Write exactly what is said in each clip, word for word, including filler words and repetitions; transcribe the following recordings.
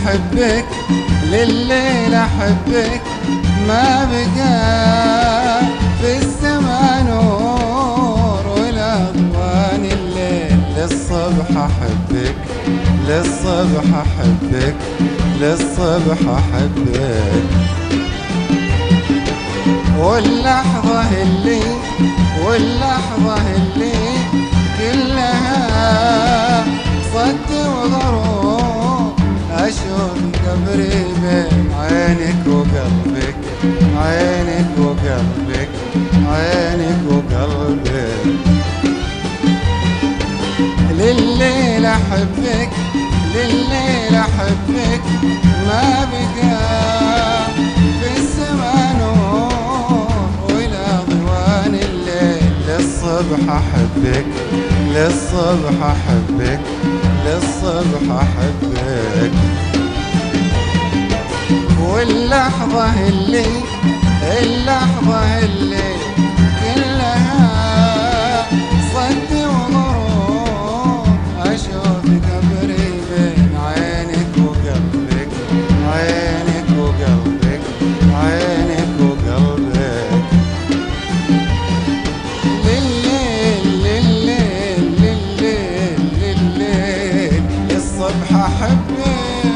أحبك لليل أحبك، ما بقى في السما نور ولا ضوان الليل. للصبح أحبك للصبح أحبك للصبح أحبك. واللحظة اللي واللحظة اللي كلها صد وغروب، أشوف قبري بين عينك وقلبك، عينك وقلبك، عينك وقلبك. لليل أحبك لليل أحبك، ما بقى في السما نور ولا ضوان الليل. للصبح أحبك للصبح أحبك للصبح أحبك. واللحظة اللي اللحظة اللي كلها صد وغروب، أشوف قبري بين عينك وقلبك، عينك وقلبك، عينك وقلبك. لليل لليل لليل لليل للصبح أحبك.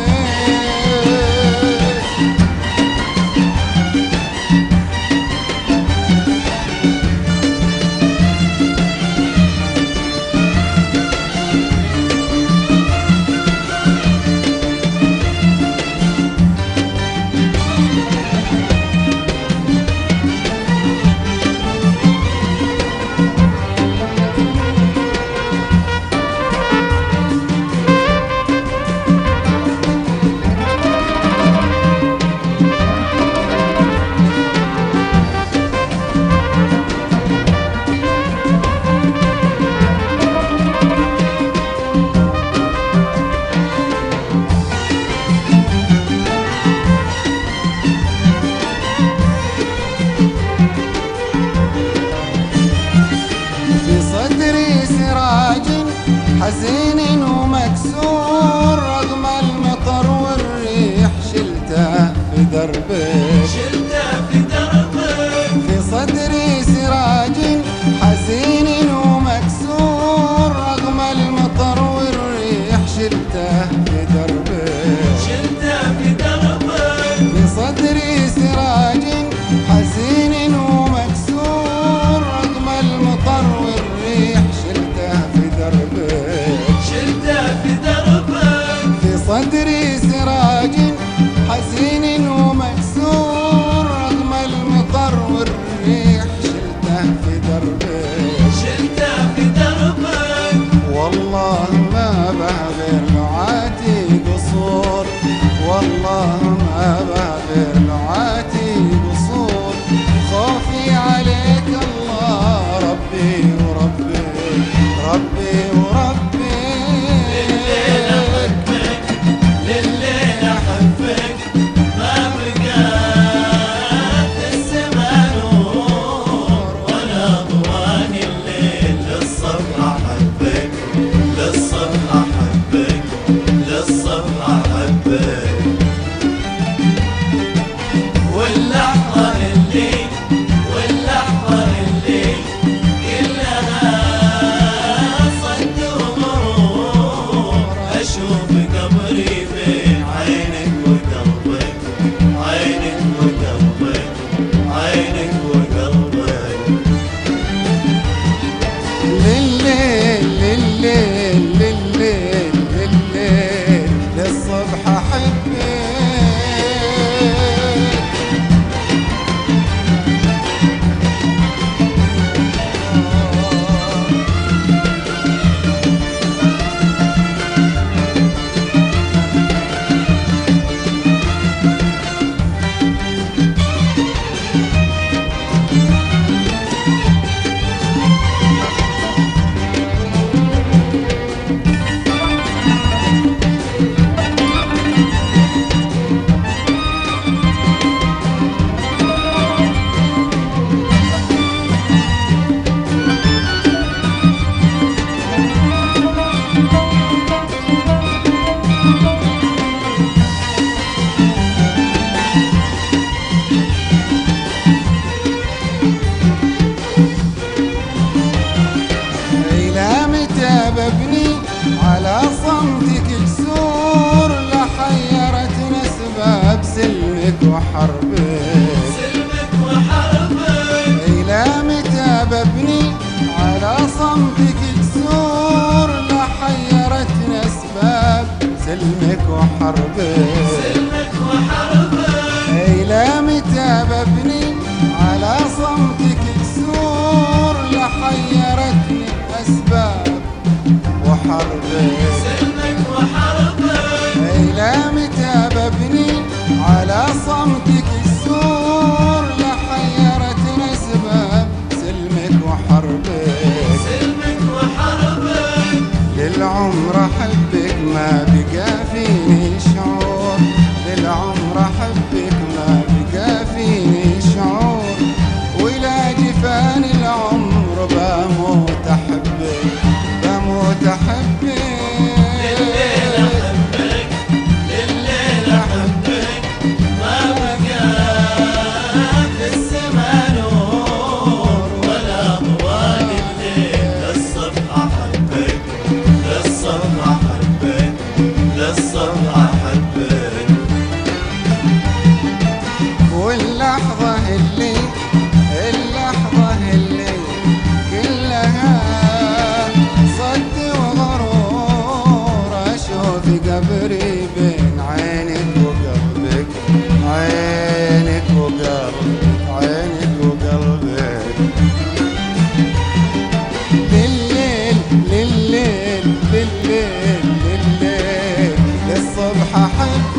حزين ومكسور رغم المطر والريح، شلته في دربك، شلته في دربك. في صدري سراج حزين ومكسور رغم المطر والريح، شلته في دربك، شلته في دربك. في صدري سراج حزين ومكسور رغم المطر والريح، شلته في دربك، في دربك. في صدري سراج حزين ومكسور رغم المطر والريح، شلته في دربك، شلته في دربك. والله ما به غير لعاتي قصور، والله ما به غير لعاتي قصور. خوفي عليك الله ربي وربي، ربي وربي. سلمك وحربك سلمك وحربك إلى متى ببني على صمتك كسور لا حيرتني أسباب سلمك وحربك سلمك وحربك إلى متى ببني على صمتك كسور لا حيرتني أسباب وحربك سلمك وحربك إلى متى ببني على صمتك السور لحيرتني أسباب سلمك وحربك سلمك وحربك للعمر أحبك ما بقى فيني شعور للعمر أحبك ما بقى فيني شعور وإلى جفان العمر بموت أحبك بموت أحبك لليل أحبك لليل أحبك ما بقى في السما نور ولا ضوء الليل للصبح أحبك للصبح أحبك للصبح أحبك واللحظة اللي اللحظة اللي كلها صد وغرور أشوف قبري بين عينك وقلبك عينك وقلبك عينك وقلبك لليل لليل لليل لليل للصبح أحبك